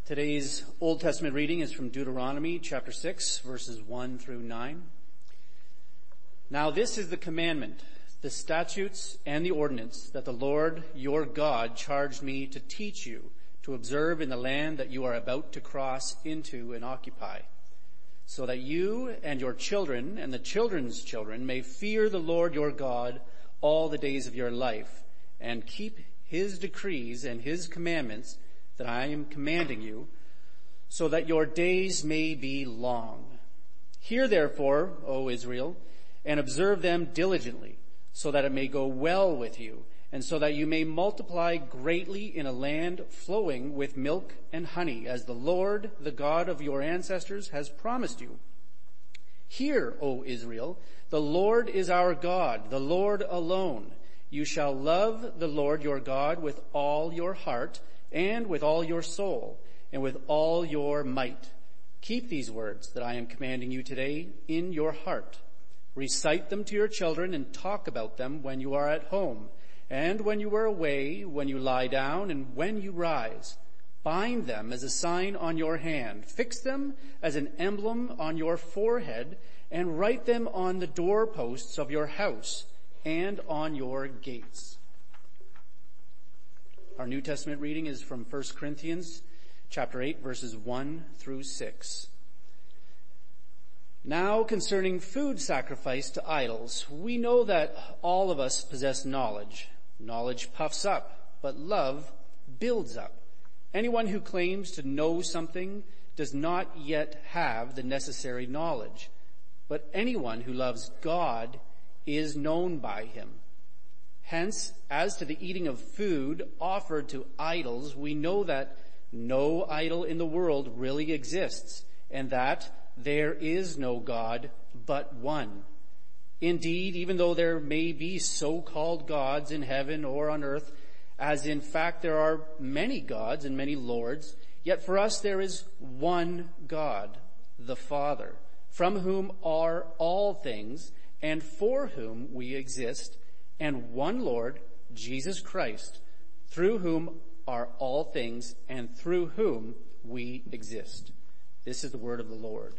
Today's Old Testament reading is from Deuteronomy chapter 6, verses 1 through 9. Now this is the commandment, the statutes and the ordinance that the Lord your God charged me to teach you to observe in the land that you are about to cross into and occupy, so that you and your children and the children's children may fear the Lord your God all the days of your life, and keep his decrees and his commandments that I am commanding you, so that your days may be long. Hear therefore, O Israel, and observe them diligently, so that it may go well with you, and so that you may multiply greatly in a land flowing with milk and honey, as the Lord, the God of your ancestors, has promised you. Hear, O Israel, the Lord is our God, the Lord alone. You shall love the Lord your God with all your heart, and with all your soul, and with all your might. Keep these words that I am commanding you today in your heart. Recite them to your children and talk about them when you are at home, and when you are away, when you lie down, and when you rise. Bind them as a sign on your hand. Fix them as an emblem on your forehead, and write them on the doorposts of your house and on your gates. Our New Testament reading is from 1 Corinthians chapter 8, verses 1 through 6. Now concerning food sacrificed to idols, we know that all of us possess knowledge. Knowledge puffs up, but love builds up. Anyone who claims to know something does not yet have the necessary knowledge, but anyone who loves God is known by him. Hence, as to the eating of food offered to idols, we know that no idol in the world really exists, and that there is no God but one. Indeed, even though there may be so-called gods in heaven or on earth, as in fact there are many gods and many lords, yet for us there is one God, the Father, from whom are all things, and for whom we exist, and one Lord, Jesus Christ, through whom are all things and through whom we exist. This is the word of the Lord.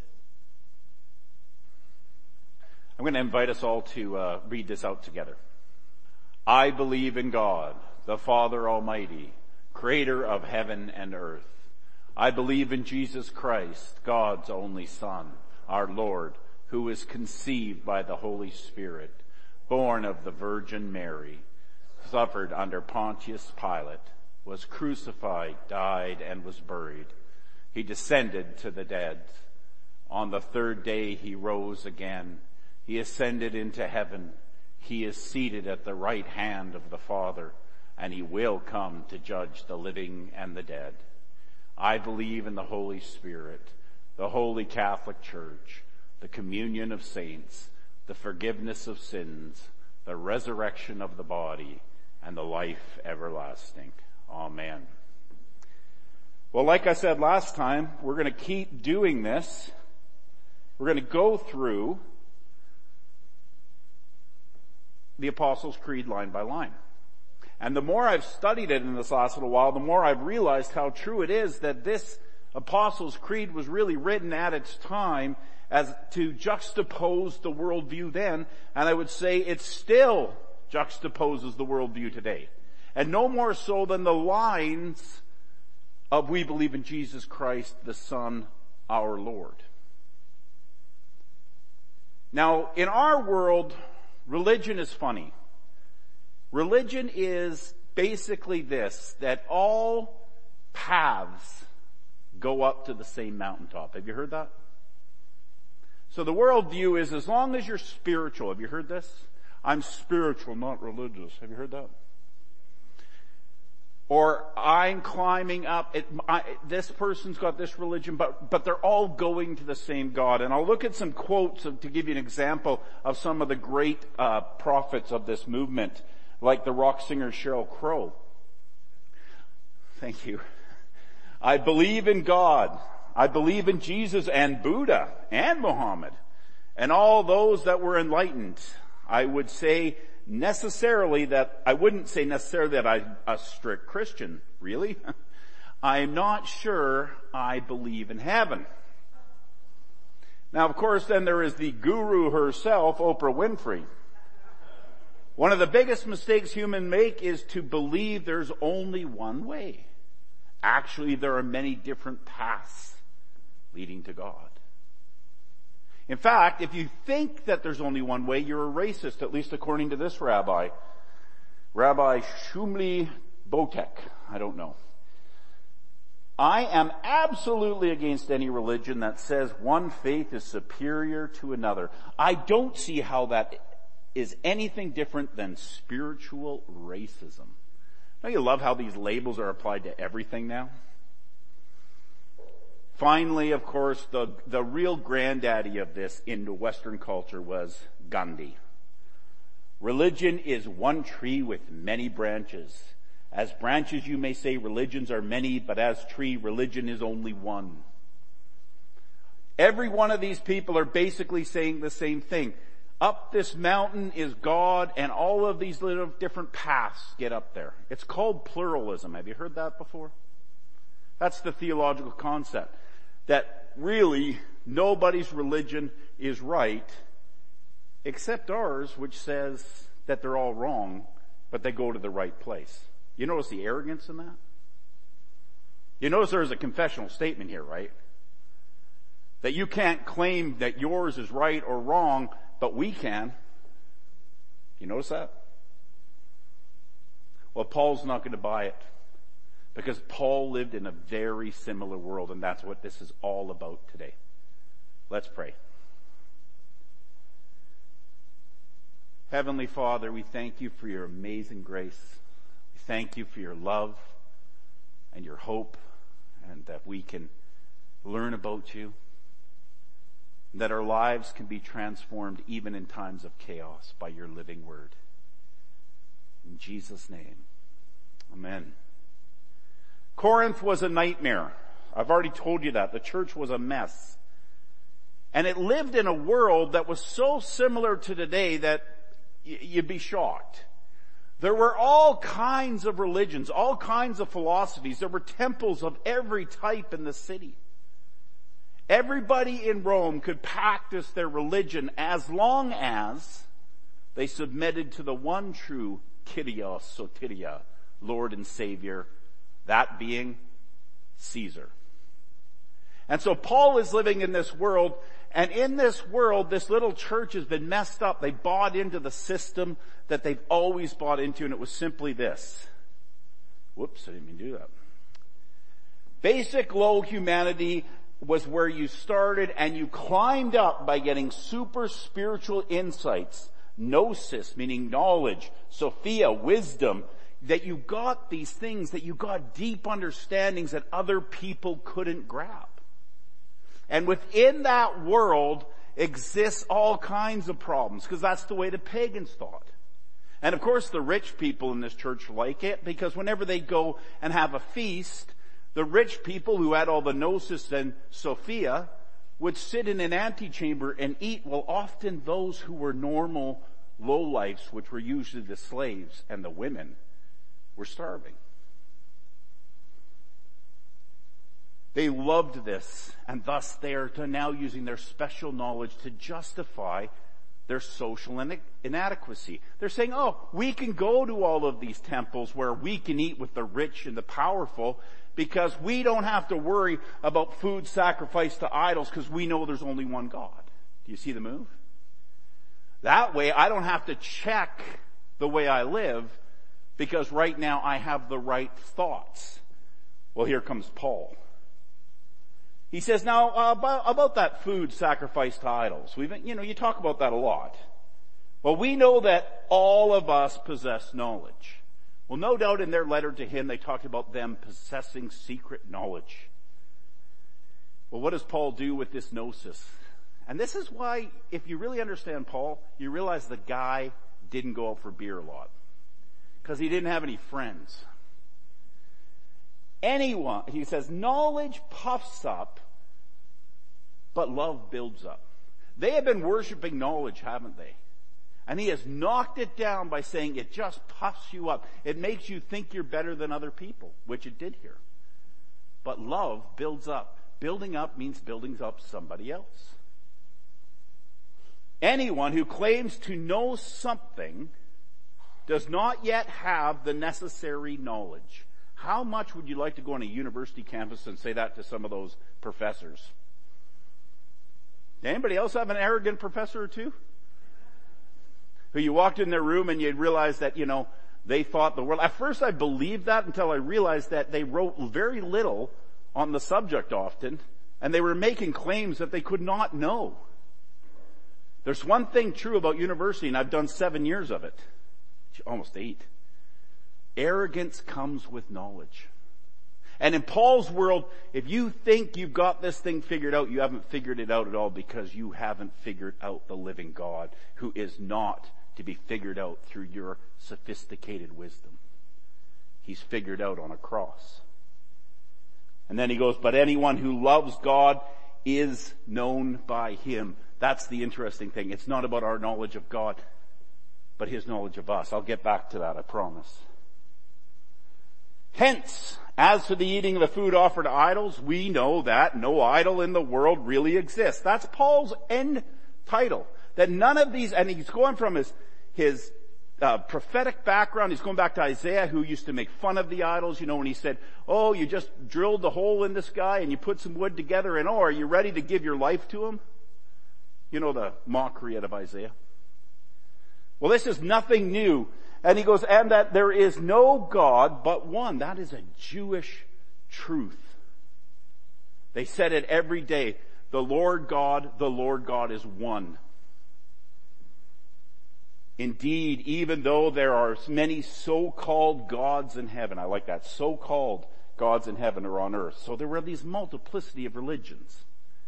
I'm going to invite us all to read this out together. I believe in God, the Father Almighty, creator of heaven and earth. I believe in Jesus Christ, God's only Son, our Lord, who was conceived by the Holy Spirit, born of the Virgin Mary, suffered under Pontius Pilate, was crucified, died, and was buried. He descended to the dead. On the third day he rose again. He ascended into heaven. He is seated at the right hand of the Father, and he will come to judge the living and the dead. I believe in the Holy Spirit, the Holy Catholic Church, the communion of saints, the forgiveness of sins, the resurrection of the body, and the life everlasting. Amen. Well, like I said last time, we're going to keep doing this. We're going to go through the Apostles' Creed line by line. And the more I've studied it in this last little while, the more I've realized how true it is that this Apostles' Creed was really written at its time as to juxtapose the worldview then, and I would say it still juxtaposes the worldview today. And no more so than the lines of we believe in Jesus Christ, the Son, our Lord. Now, in our world, religion is funny. Religion is basically this, that all paths go up to the same mountaintop. Have you heard that? So the worldview is as long as you're spiritual. Have you heard this? I'm spiritual, not religious. Have you heard that? Or I'm climbing up. This person's got this religion, but they're all going to the same God. And I'll look at some quotes to give you an example of some of the great prophets of this movement, like the rock singer Sheryl Crow. Thank you. I believe in God. I believe in Jesus and Buddha and Muhammad and all those that were enlightened. I would say necessarily that, I wouldn't say necessarily that I'm a strict Christian, really. I'm not sure I believe in heaven. Now, of course, then there is the guru herself, Oprah Winfrey. One of the biggest mistakes humans make is to believe there's only one way. Actually, there are many different paths leading to God. In fact, if you think that there's only one way, you're a racist, at least according to this rabbi. Rabbi Shumli Botek. I don't know. I am absolutely against any religion that says one faith is superior to another. I don't see how that is anything different than spiritual racism. Don't you love how these labels are applied to everything now? Finally, of course, the real granddaddy of this into Western culture was Gandhi. Religion is one tree with many branches. As branches you may say religions are many, but as tree religion is only one. Every one of these people are basically saying the same thing. Up this mountain is God, and all of these little different paths get up there. It's called pluralism. Have you heard that before? That's the theological concept. That really nobody's religion is right except ours, which says that they're all wrong, but they go to the right place. You notice the arrogance in that? You notice there's a confessional statement here, right? That you can't claim that yours is right or wrong, but we can. You notice that? Well, Paul's not going to buy it. Because Paul lived in a very similar world, and that's what this is all about today. Let's pray. Heavenly Father, we thank you for your amazing grace. We thank you for your love and your hope, and that we can learn about you, and that our lives can be transformed even in times of chaos by your living word. In Jesus' name, amen. Corinth was a nightmare. I've already told you that. The church was a mess. And it lived in a world that was so similar to today that you'd be shocked. There were all kinds of religions, all kinds of philosophies. There were temples of every type in the city. Everybody in Rome could practice their religion as long as they submitted to the one true Kyrios Soteria, Lord and Savior, that being Caesar. And so Paul is living in this world, and in this world, this little church has been messed up. They bought into the system that they've always bought into, and it was simply this. Whoops, I didn't mean to do that. Basic low humanity was where you started, and you climbed up by getting super spiritual insights, gnosis, meaning knowledge, Sophia, wisdom, that you got these things, that you got deep understandings that other people couldn't grab. And within that world exists all kinds of problems, because that's the way the pagans thought. And of course the rich people in this church like it, because whenever they go and have a feast, the rich people who had all the gnosis and Sophia would sit in an antechamber and eat, while often those who were normal lowlifes, which were usually the slaves and the women, were starving. They loved this, and thus they are now using their special knowledge to justify their social inadequacy. They're saying, oh, we can go to all of these temples where we can eat with the rich and the powerful because we don't have to worry about food sacrificed to idols because we know there's only one God. Do you see the move? That way I don't have to check the way I live, because right now I have the right thoughts. Well, here comes Paul. He says, now, about that food sacrificed to idols. You talk about that a lot. Well, we know that all of us possess knowledge. Well, no doubt in their letter to him, they talked about them possessing secret knowledge. Well, what does Paul do with this gnosis? And this is why, if you really understand Paul, you realize the guy didn't go out for beer a lot. Because he didn't have any friends. He says, knowledge puffs up, but love builds up. They have been worshiping knowledge, haven't they? And he has knocked it down by saying it just puffs you up. It makes you think you're better than other people, which it did here. But love builds up. Building up means building up somebody else. Anyone who claims to know something does not yet have the necessary knowledge. How much would you like to go on a university campus and say that to some of those professors? Anybody else have an arrogant professor or two? Who you walked in their room and you realized that, they thought the world. At first I believed that until I realized that they wrote very little on the subject often, and they were making claims that they could not know. There's one thing true about university, and I've done 7 years of it. Almost 8. Arrogance comes with knowledge. And in Paul's world, if you think you've got this thing figured out, you haven't figured it out at all, because you haven't figured out the living God, who is not to be figured out through your sophisticated wisdom. He's figured out on a cross. And then he goes, but anyone who loves God is known by him. That's the interesting thing. It's not about our knowledge of God, but his knowledge of us. I'll get back to that, I promise. Hence, as for the eating of the food offered to idols, we know that no idol in the world really exists. That's Paul's end title. That none of these, and he's going from his prophetic background. He's going back to Isaiah, who used to make fun of the idols, when he said, oh, you just drilled the hole in the sky and you put some wood together, and are you ready to give your life to him? The mockery out of Isaiah. Well, this is nothing new. And he goes, and that there is no God but one. That is a Jewish truth. They said it every day. The Lord God is one. Indeed, even though there are many so-called gods in heaven, I like that, so-called gods in heaven or on earth. So there were these multiplicity of religions.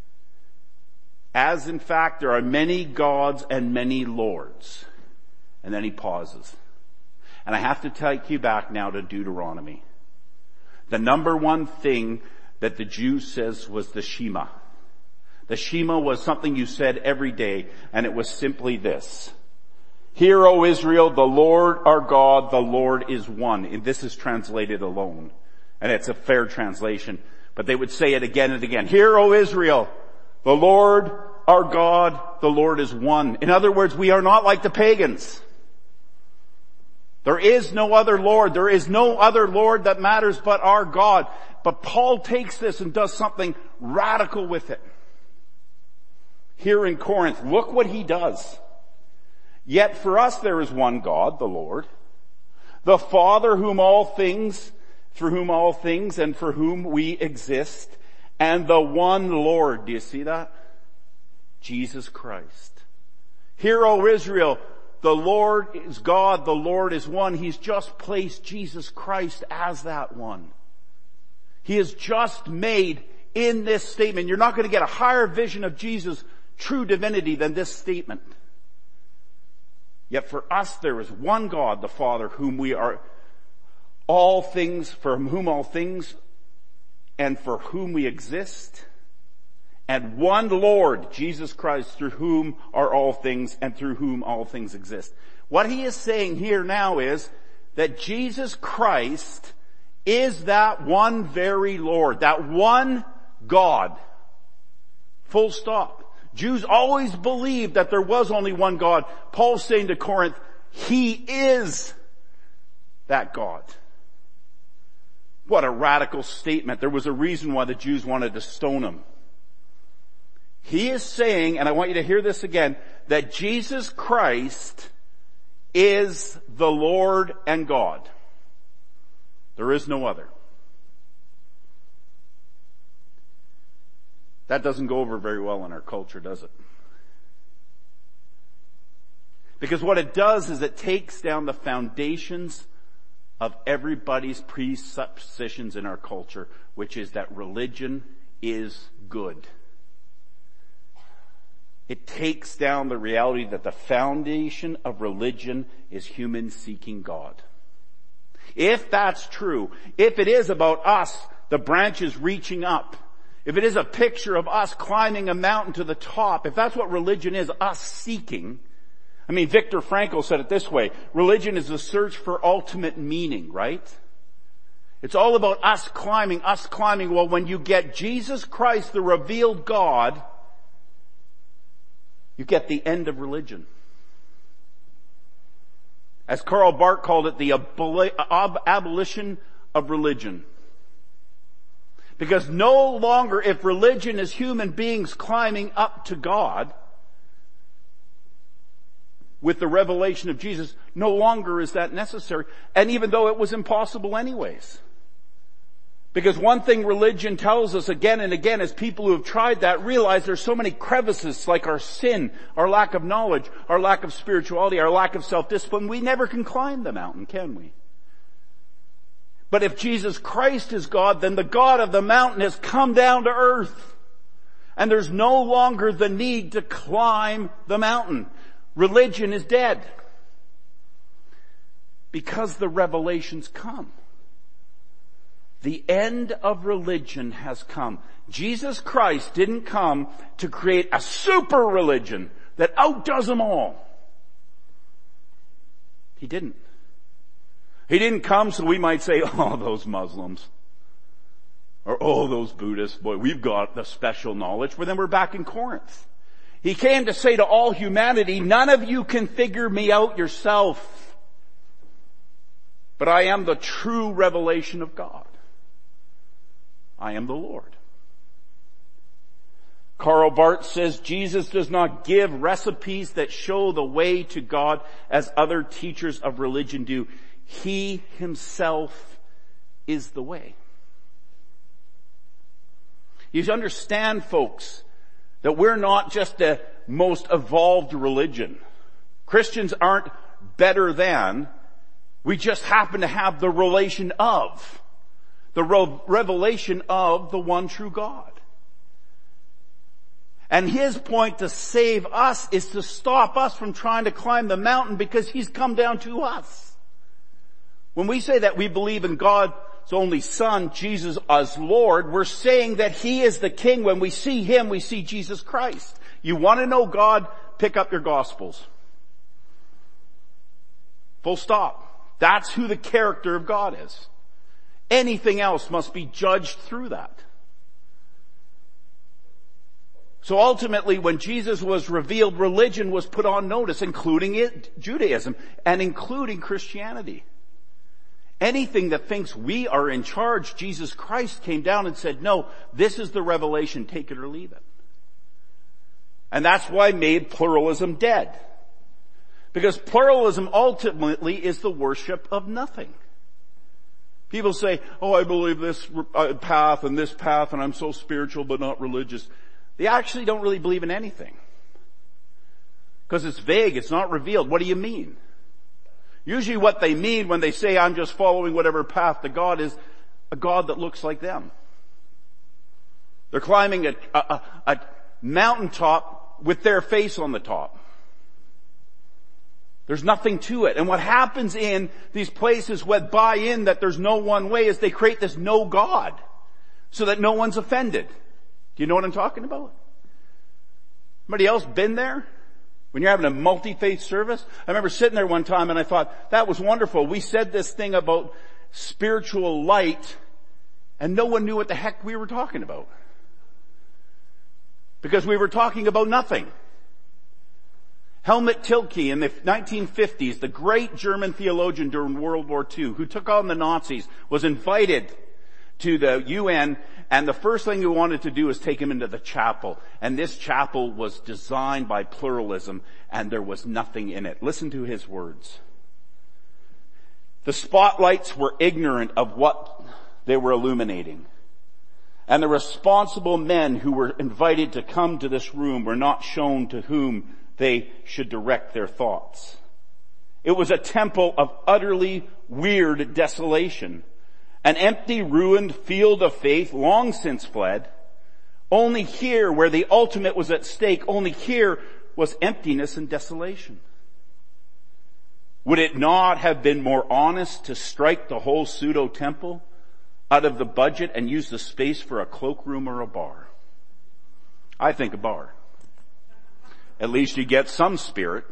As in fact, there are many gods and many lords. And then he pauses. And I have to take you back now to Deuteronomy. The number one thing that the Jew says was the Shema. The Shema was something you said every day, and it was simply this. Hear, O Israel, the Lord our God, the Lord is one. And this is translated alone. And it's a fair translation. But they would say it again and again. Hear, O Israel, the Lord our God, the Lord is one. In other words, we are not like the pagans. There is no other Lord. There is no other Lord that matters but our God. But Paul takes this and does something radical with it. Here in Corinth, look what he does. Yet for us there is one God, the Lord, the Father through whom all things and for whom we exist, and the one Lord. Do you see that? Jesus Christ. Hear, O Israel, the Lord is God, the Lord is one. He's just placed Jesus Christ as that one. He has just made in this statement. You're not going to get a higher vision of Jesus' true divinity than this statement. Yet for us there is one God, the Father, whom we are all things, from whom all things, and for whom we exist, and one Lord, Jesus Christ, through whom are all things and through whom all things exist. What he is saying here now is that Jesus Christ is that one very Lord, that one God. Full stop. Jews always believed that there was only one God. Paul's saying to Corinth, he is that God. What a radical statement. There was a reason why the Jews wanted to stone him. He is saying, and I want you to hear this again, that Jesus Christ is the Lord and God. There is no other. That doesn't go over very well in our culture, does it? Because what it does is it takes down the foundations of everybody's presuppositions in our culture, which is that religion is good. It takes down the reality that the foundation of religion is humans seeking God. If that's true, if it is about us, the branches reaching up, if it is a picture of us climbing a mountain to the top, if that's what religion is, us seeking, Viktor Frankl said it this way, religion is the search for ultimate meaning, right? It's all about us climbing. Well, when you get Jesus Christ, the revealed God, you get the end of religion. As Karl Barth called it, the abolition of religion. Because no longer, if religion is human beings climbing up to God, with the revelation of Jesus, no longer is that necessary. And even though it was impossible anyways. Because one thing religion tells us again and again is people who have tried that realize there's so many crevices like our sin, our lack of knowledge, our lack of spirituality, our lack of self-discipline. We never can climb the mountain, can we? But if Jesus Christ is God, then the God of the mountain has come down to earth. And there's no longer the need to climb the mountain. Religion is dead. Because the revelation's come. The end of religion has come. Jesus Christ didn't come to create a super religion that outdoes them all. He didn't. He didn't come so we might say, oh, those Muslims. Or, oh, those Buddhists. Boy, we've got the special knowledge. But then we're back in Corinth. He came to say to all humanity, none of you can figure me out yourself. But I am the true revelation of God. I am the Lord. Karl Barth says Jesus does not give recipes that show the way to God as other teachers of religion do. He himself is the way. You understand, folks, that we're not just the most evolved religion. Christians aren't better than. We just happen to have the relation of. The revelation of the one true God. And his point to save us is to stop us from trying to climb the mountain because he's come down to us. When we say that we believe in God's only Son, Jesus as Lord, we're saying that he is the King. When we see him, we see Jesus Christ. You want to know God? Pick up your Gospels. Full stop. That's who the character of God is. Anything else must be judged through that. So ultimately, when Jesus was revealed, religion was put on notice, including Judaism and including Christianity. Anything that thinks we are in charge, Jesus Christ came down and said, no, this is the revelation, take it or leave it. And that's why made pluralism dead. Because pluralism ultimately is the worship of nothing. People say, oh, I believe this path, and I'm so spiritual but not religious. They actually don't really believe in anything. Because it's vague, it's not revealed. What do you mean? Usually what they mean when they say, I'm just following whatever path to God, is a God that looks like them. They're climbing a mountaintop with their face on the top. There's nothing to it. And what happens in these places that buy in that there's no one way is they create this no God so that no one's offended. Do you know what I'm talking about? Anybody else been there? When you're having a multi-faith service? I remember sitting there one time and I thought, that was wonderful. We said this thing about spiritual light and no one knew what the heck we were talking about. Because we were talking about nothing. Helmut Tilke in the 1950s, the great German theologian during World War II, who took on the Nazis, was invited to the UN, and the first thing he wanted to do was take him into the chapel. And this chapel was designed by pluralism, and there was nothing in it. Listen to his words. The spotlights were ignorant of what they were illuminating. And the responsible men who were invited to come to this room were not shown to whom they should direct their thoughts. It was a temple of utterly weird desolation. An empty, ruined field of faith long since fled. Only here, where the ultimate was at stake, only here was emptiness and desolation. Would it not have been more honest to strike the whole pseudo-temple out of the budget and use the space for a cloakroom or a bar? I think a bar. At least you get some spirit.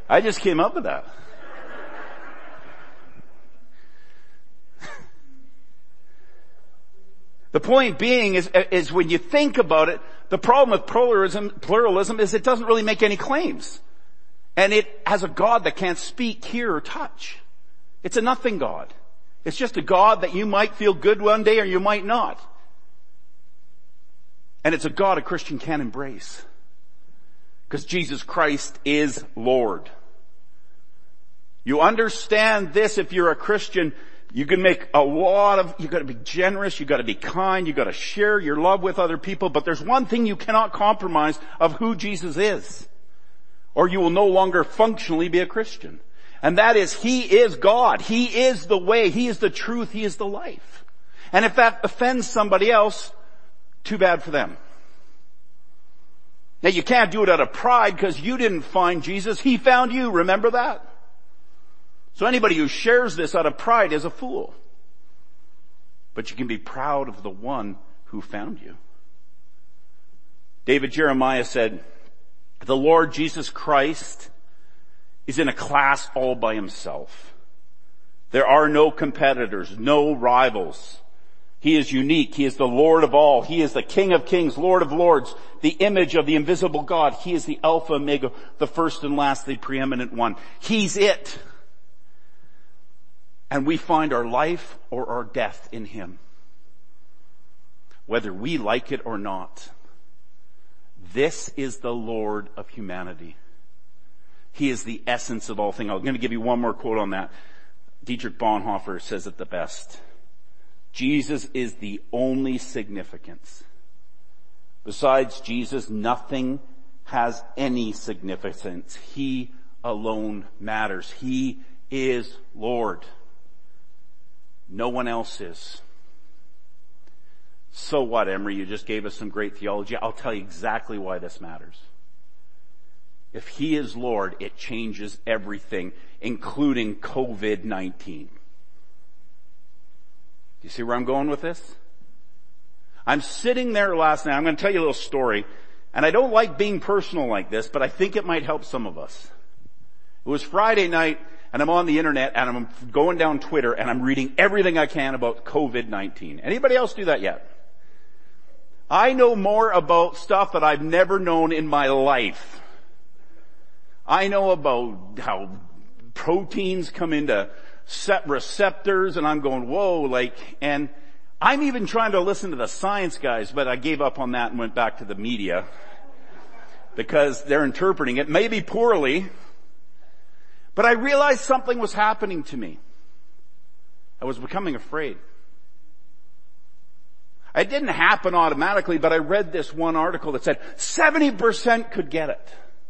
I just came up with that. The point being is when you think about it, the problem with pluralism is it doesn't really make any claims. And it has a God that can't speak, hear, or touch. It's a nothing God. It's just a God that you might feel good one day or you might not. And it's a God a Christian can embrace. Because Jesus Christ is Lord. You understand this if you're a Christian. You can make you gotta be generous, you gotta be kind, you gotta share your love with other people, but there's one thing you cannot compromise of who Jesus is. Or you will no longer functionally be a Christian. And that is, He is God. He is the way. He is the truth. He is the life. And if that offends somebody else, too bad for them. Now you can't do it out of pride because you didn't find Jesus. He found you. Remember that? So anybody who shares this out of pride is a fool. But you can be proud of the one who found you. David Jeremiah said, the Lord Jesus Christ is in a class all by himself. There are no competitors, no rivals. He is unique. He is the Lord of all. He is the King of kings, Lord of lords, the image of the invisible God. He is the Alpha, Omega, the first and last, the preeminent one. He's it. And we find our life or our death in Him. Whether we like it or not. This is the Lord of humanity. He is the essence of all things. I'm going to give you one more quote on that. Dietrich Bonhoeffer says it the best. Jesus is the only significance. Besides Jesus, nothing has any significance. He alone matters. He is Lord. No one else is. So what, Emery? You just gave us some great theology. I'll tell you exactly why this matters. If He is Lord, it changes everything, including COVID-19. Do you see where I'm going with this? I'm sitting there last night. I'm going to tell you a little story. And I don't like being personal like this, but I think it might help some of us. It was Friday night, and I'm on the internet, and I'm going down Twitter, and I'm reading everything I can about COVID-19. Anybody else do that yet? I know more about stuff that I've never known in my life. I know about how proteins come into receptors, and I'm going, whoa, and I'm even trying to listen to the science guys, but I gave up on that and went back to the media because they're interpreting it, maybe poorly. But I realized something was happening to me. I was becoming afraid. It didn't happen automatically, but I read this one article that said 70% could get it.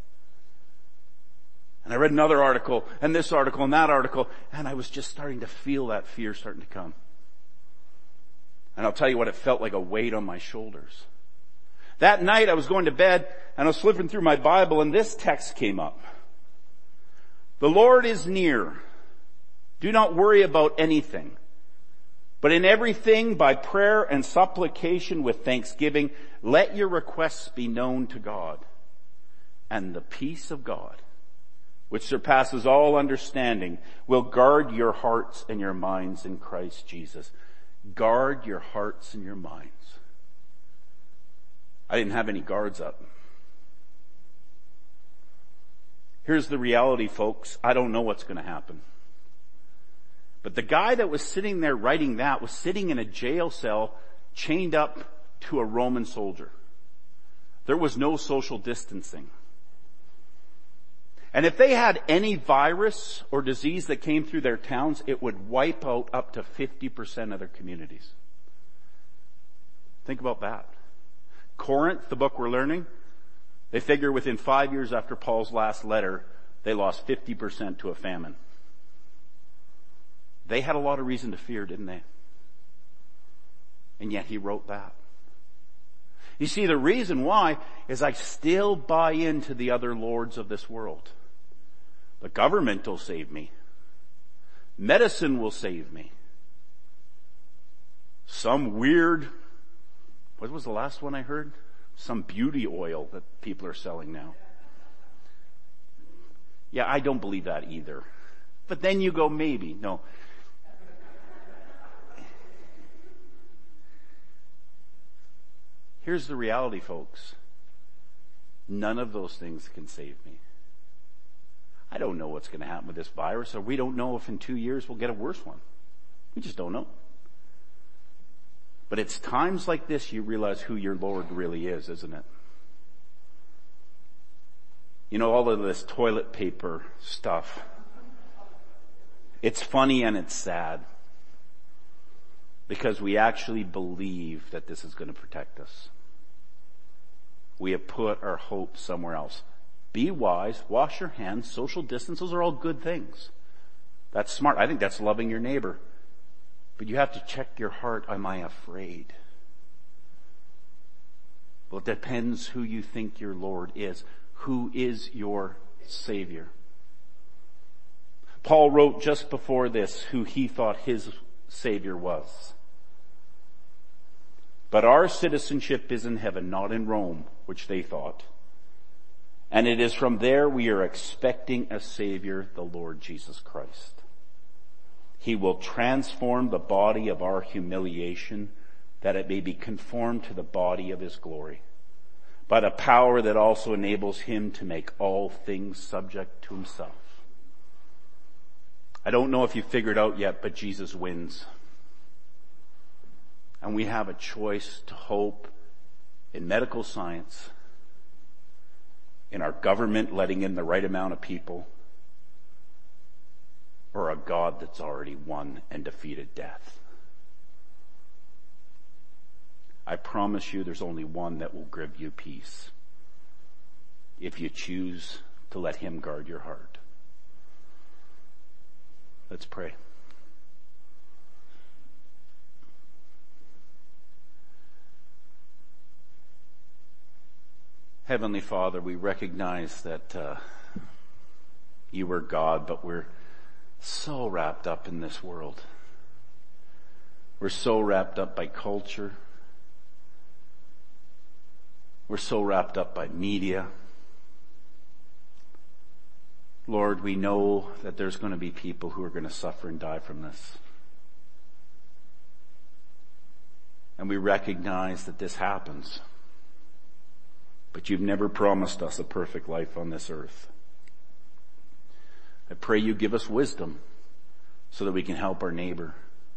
And I read another article, and this article, and that article, and I was just starting to feel that fear starting to come. And I'll tell you what, it felt like a weight on my shoulders. That night I was going to bed, and I was flipping through my Bible, and this text came up. The Lord is near. Do not worry about anything. But in everything, by prayer and supplication with thanksgiving, let your requests be known to God. And the peace of God, which surpasses all understanding, will guard your hearts and your minds in Christ Jesus. Guard your hearts and your minds. I didn't have any guards up. Here's the reality, folks. I don't know what's going to happen. But the guy that was sitting there writing that was sitting in a jail cell chained up to a Roman soldier. There was no social distancing. And if they had any virus or disease that came through their towns, it would wipe out up to 50% of their communities. Think about that. Corinth, the book we're learning, they figure within 5 years after Paul's last letter, they lost 50% to a famine. They had a lot of reason to fear, didn't they? And yet he wrote that. You see, the reason why is I still buy into the other lords of this world. The government will save me. Medicine will save me. Some weird, what was the last one I heard? Some beauty oil that people are selling now. Yeah, I don't believe that either. But then you go, maybe. No. Here's the reality, folks. None of those things can save me. I don't know what's going to happen with this virus, or we don't know if in 2 years we'll get a worse one. We just don't know. But it's times like this you realize who your Lord really is, isn't it? You know, all of this toilet paper stuff. It's funny and it's sad. Because we actually believe that this is going to protect us. We have put our hope somewhere else. Be wise, wash your hands, social distance, those are all good things. That's smart. I think that's loving your neighbor. But you have to check your heart. Am I afraid? Well, it depends who you think your Lord is. Who is your Savior? Paul wrote just before this who he thought his Savior was. But our citizenship is in heaven, not in Rome, which they thought. And it is from there we are expecting a Savior, the Lord Jesus Christ. He will transform the body of our humiliation that it may be conformed to the body of his glory, by the power that also enables him to make all things subject to himself. I don't know if you figured out yet, but Jesus wins. And we have a choice to hope in medical science, in our government letting in the right amount of people, or a God that's already won and defeated death. I promise you there's only one that will give you peace if you choose to let him guard your heart. Let's pray. Heavenly Father, we recognize that you are God, but we're so wrapped up in this world. We're so wrapped up by culture. We're so wrapped up by media. Lord, we know that there's going to be people who are going to suffer and die from this. And we recognize that this happens. But you've never promised us a perfect life on this earth. I pray you give us wisdom so that we can help our neighbor.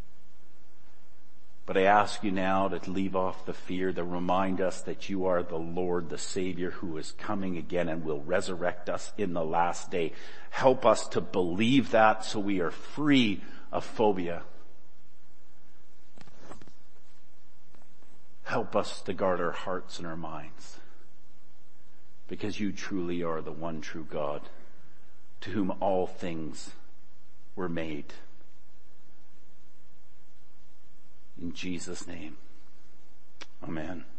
But I ask you now to leave off the fear, to remind us that you are the Lord, the Savior, who is coming again and will resurrect us in the last day. Help us to believe that so we are free of phobia. Help us to guard our hearts and our minds, because you truly are the one true God, to whom all things were made. In Jesus' name, amen.